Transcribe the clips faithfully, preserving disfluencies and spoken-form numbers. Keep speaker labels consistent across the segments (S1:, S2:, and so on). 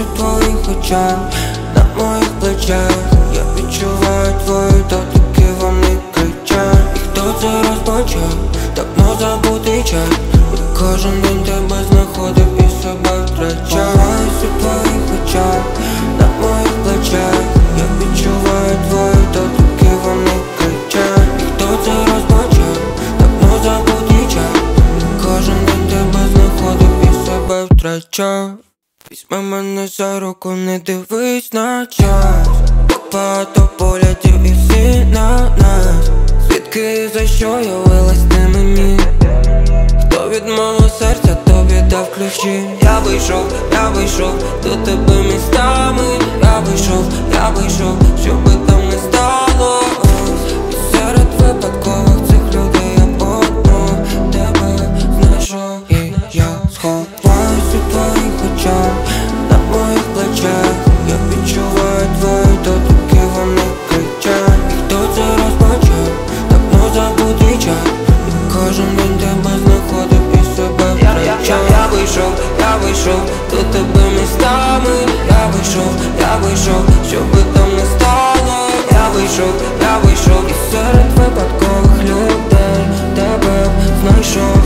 S1: у твоїх очах, на моїх плечах. Я відчуваю твої дотики, вони кричать. І хто це розпочав? Давно забутий час. Я кожен день тебе знаходив і себе втрачав. Ховаюсь у твоїх очах, на моїх плечах. Я відчуваю твої дотики, вони кричать. І хто це розпочав? Давно забутий час. Я кожен день тебе знаходив і себе втрачав. Візьми мене за руку, не дивись на час. Багато поглядів і всі на нас. Звідки і за що явилась ти мені? Хто від мого серця тобі дав ключі? Я вийшов, я вийшов до тебе містами. Я вийшов, я вийшов, щоби там не стало. І серед випадкових цих людей я одну тебе знайшов. І я сховаюсь у твоїх очах, на моїх плечах. Я відчуваю твої дотики, вони кричать. І хто це розпочав? Давно забутий час. Я кожен день тебе знаходив і себе втрачав. Я, я, я вийшов, я вийшов до тебе містами. Я вийшов, я вийшов, щоби там не стало. Я вийшов, я вийшов і серед випадкових людей тебе знайшов.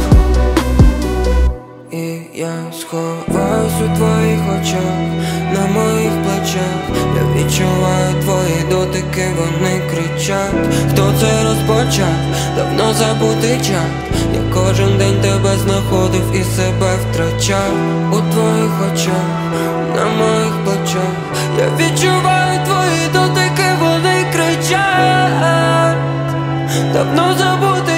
S1: І я сховаюсь у твоїх очах, на моїх плечах. Я відчуваю твої дотики, вони кричать. Хто це розпочав? Давно забутий час. Я кожен день тебе знаходив і себе втрачав. У твоїх очах, на моїх плечах. Я відчуваю твої дотики, вони кричать. Давно забутий